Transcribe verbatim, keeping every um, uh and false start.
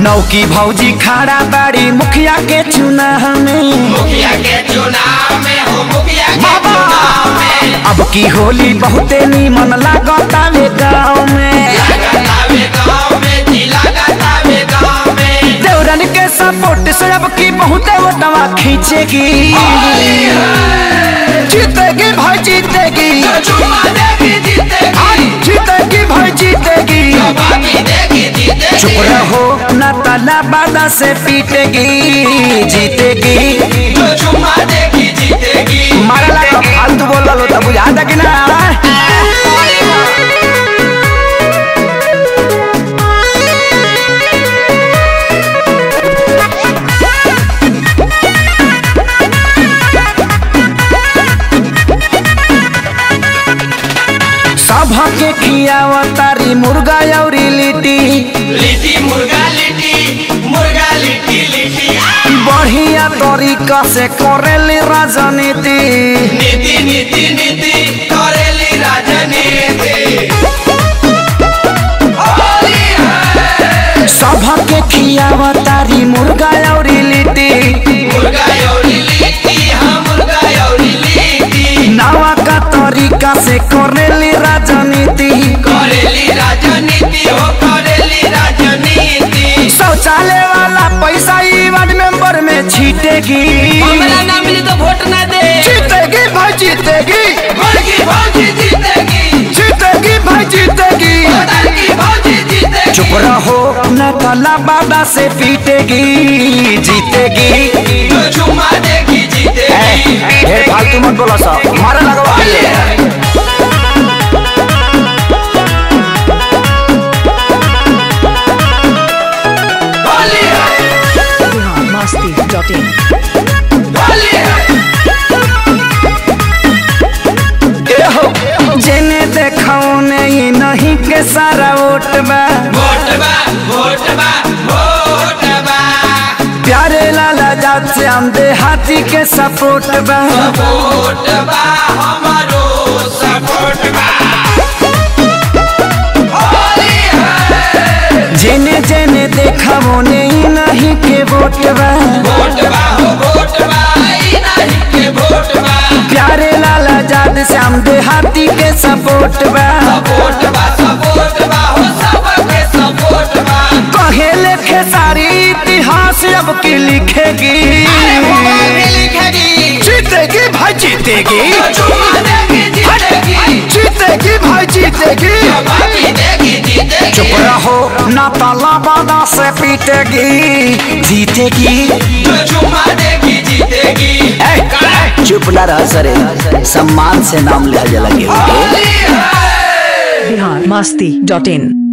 नौकी भौजी खड़ा बाड़ी मुखिया के चुनाव में, मुखिया के चुनाव में हो, मुखिया के चुनाव में। अब की होली बहुते नीमन लागतावे गाँव में, लागतावे गाँव में जी, लागतावे गाँव में। देवरन के सपोर्ट से अब की बहुते वोटवा खींचेगी, जीतेगी भाई जीतेगी, जो चुमा देगी जीतेगी, जीतेगी भाई जीतेगी। बाकी देगी जीतेगी। चुप रहो ना ताला बादा से पीटेगी, जीतेगी। जो चुमा देगी जीतेगी। मारा लगा फालतू बोल लो तब बुझा था कि ना। सभा के खियावा तारी मुर्गा और लिट्टी, लिट्टी मुर्गा लिट्टी, मुर्गा लिट्टी लिट्टी। बढ़िया तरीका से करेली राजनीति, नीति नीति नीति करेली राजनीति। होली है। सभा के खियावा तारी मुर्गा और लिट्टी, मुर्गा और लिट्टी, हाँ मुर्गा और लिट्टी। नवा का तरीका से करेली राजनीति, करेली राजनीति हो, करेली राजनीति। शौचालय वाला पैसा ई वार्ड मेंबर में छीटेगी, हमरा ना मिली तो वोट ना दे। जीतेगी भाई जीतेगी, मुर्गी भौजी जीतेगी, जीतेगी भाई जीतेगी। मुर्गी भौजी जीतेगी। चुप रहो न ताला बादा से पीटेगी, जीतेगी। जो चुमा देगी जीतेगी। ढेर फालतू मत बोला सा, मारा लगवा होली है। मस्ती डॉट इन। होली है। जेने देखो नहीं नहीं के सारा वोट बा, वोट बा, वोट बा, वोट बा। प्यारे लाला जात से हम देहाती के सपोर्ट बा, सपोर्ट बा, हमारो सपोर्ट बा। होली है। जेने जेने देखा वो नहीं नहीं के वोट बा, वोट बा हो, वोट बा, ई नहीं के वोट बा। प्यारे लाला जात से हम देहाती के सपोर्ट बा, सपोर्ट बा, सपोर्ट बा हो, सबके सपोर्ट बा। कहे लिखे सारी इतिहास अब की लिखेगी, अरे वो भी लिखेगी। जीतेगी भाई जीतेगी, जो चुमा देगी जीतेगी, जीतेगी भाई जीतेगी। जो बाकी देगी जीतेगी। चुप रहो ना ताला बादा से पीटेगी, जीतेगी। जो चुमा देगी जीतेगी। ए, चुप ना रह सरे, सम्मान से नाम लिया जा लगे। होली है। बिहार मस्ती डॉट इन।